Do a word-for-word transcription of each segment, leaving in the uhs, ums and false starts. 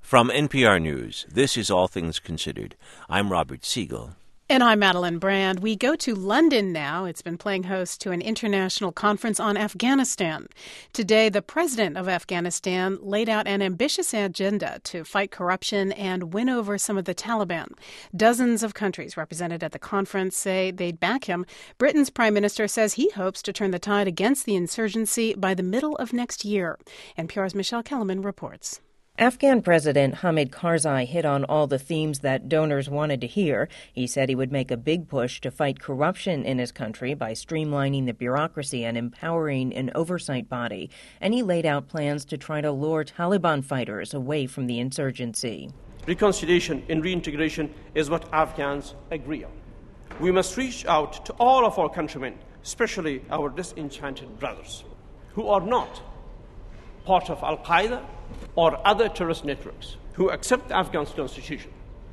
From N P R News, this is All Things Considered. I'm Robert Siegel. And I'm Madeline Brand. We go to London now. It's been playing host to an international conference on Afghanistan. Today, the president of Afghanistan laid out an ambitious agenda to fight corruption and win over some of the Taliban. Dozens of countries represented at the conference say they'd back him. Britain's prime minister says he hopes to turn the tide against the insurgency by the middle of next year. N P R's Michelle Kellerman reports. Afghan President Hamid Karzai hit on all the themes that donors wanted to hear. He said he would make a big push to fight corruption in his country by streamlining the bureaucracy and empowering an oversight body. And he laid out plans to try to lure Taliban fighters away from the insurgency. Reconciliation and reintegration is what Afghans agree on. We must reach out to all of our countrymen, especially our disenchanted brothers, who are not part of Al-Qaeda or other terrorist networks, who accept the Afghan constitution.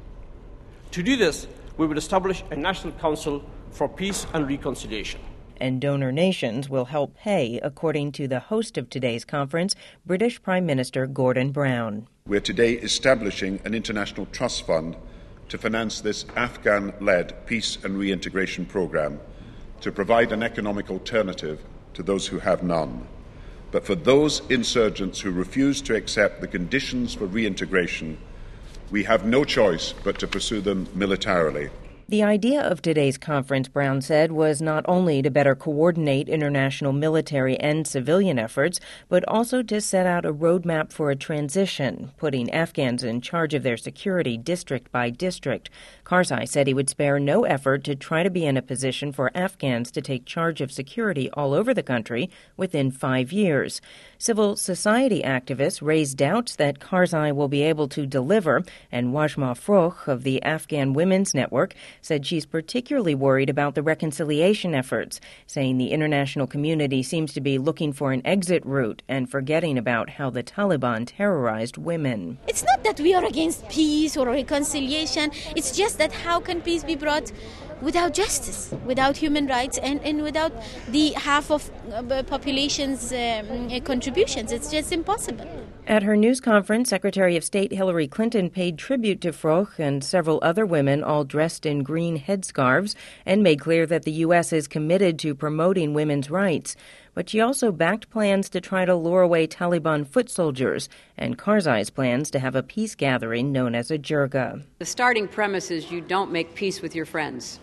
To do this, we will establish a National Council for Peace and Reconciliation. And donor nations will help pay, according to the host of today's conference, British Prime Minister Gordon Brown. We're today establishing an international trust fund to finance this Afghan-led peace and reintegration program to provide an economic alternative to those who have none. But for those insurgents who refuse to accept the conditions for reintegration, we have no choice but to pursue them militarily. The idea of today's conference, Brown said, was not only to better coordinate international military and civilian efforts, but also to set out a roadmap for a transition, putting Afghans in charge of their security district by district. Karzai said he would spare no effort to try to be in a position for Afghans to take charge of security all over the country within five years. Civil society activists raised doubts that Karzai will be able to deliver, and Wajma Froch of the Afghan Women's Network said she's particularly worried about the reconciliation efforts, saying the international community seems to be looking for an exit route and forgetting about how the Taliban terrorized women. It's not that we are against peace or reconciliation. It's just that how can peace be brought without justice, without human rights, and, and without the half of uh, population's um, contributions? It's just impossible. At her news conference, Secretary of State Hillary Clinton paid tribute to Froch and several other women all dressed in green headscarves and made clear that the U S is committed to promoting women's rights. But she also backed plans to try to lure away Taliban foot soldiers and Karzai's plans to have a peace gathering known as a jirga. The starting premise is you don't make peace with your friends.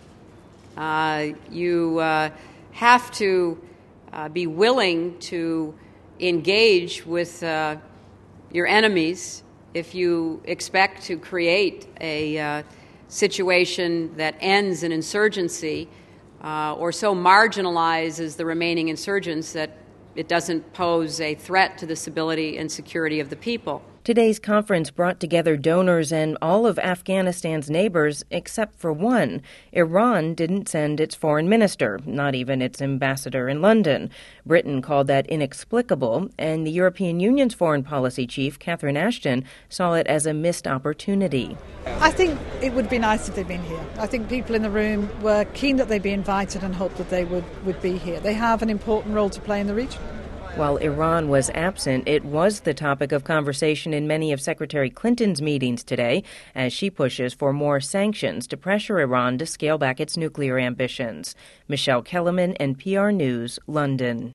Uh, you uh, have to uh, be willing to engage with uh, your enemies if you expect to create a uh, situation that ends in insurgency uh, or so marginalizes the remaining insurgents that it doesn't pose a threat to the stability and security of the people. Today's conference brought together donors and all of Afghanistan's neighbors except for one. Iran didn't send its foreign minister, not even its ambassador in London. Britain called that inexplicable, and the European Union's foreign policy chief, Catherine Ashton, saw it as a missed opportunity. I think it would be nice if they'd been here. I think people in the room were keen that they'd be invited and hoped that they would, would be here. They have an important role to play in the region. While Iran was absent, it was the topic of conversation in many of Secretary Clinton's meetings today as she pushes for more sanctions to pressure Iran to scale back its nuclear ambitions. Michelle Kellerman, N P R News, London.